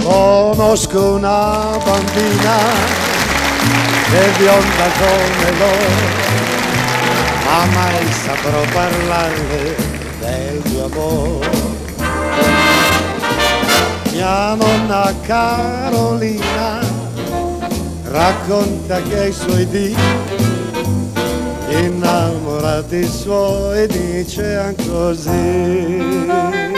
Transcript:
Conosco una bambina che è bionda come loro, ma mai saprò parlarle del mio amore. Mia nonna Carolina racconta che ai suoi dì innamorati suoi dice così.